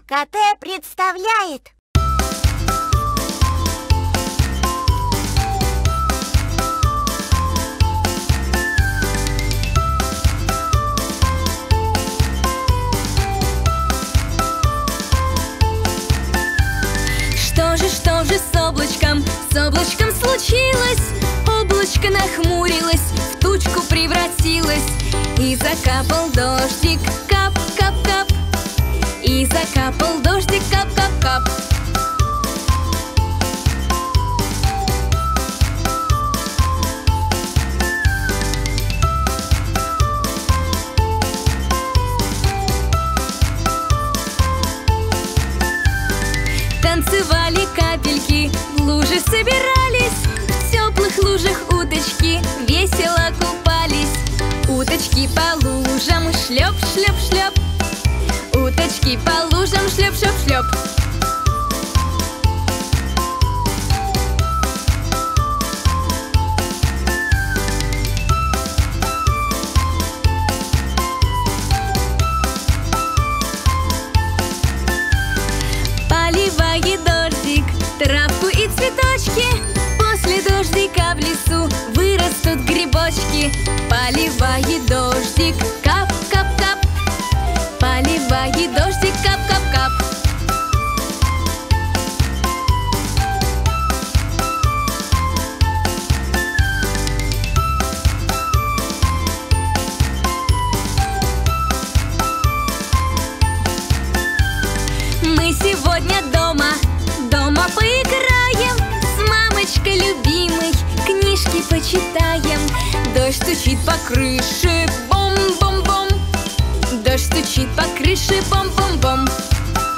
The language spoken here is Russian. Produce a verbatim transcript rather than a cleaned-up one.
ка тэ представляет. Что же, что же с облачком, с облачком случилось? Облачко нахмурилось, в тучку превратилось. И закапал дождик, кап, кап, кап. И закапал дождик, кап, кап, кап. Танцевали капельки, в луже собирались. В теплых лужах уточки весело купались. Уточки по лужам шлеп, шлеп, шлеп. Уточки по лужам шлеп, шлеп, шлеп. Поливает дождик травку и цветочки. После дождика в лесу вырастут грибочки. Поливает дождик, кап, кап, кап. Поливает дождик, кап, кап, кап. Мы сегодня дома, дома поиграем. С мамочкой любимой книжки почитаем. Дождь стучит по крыше, бом-бом-бом. Дождь стучит по крыше, бом-бом-бом.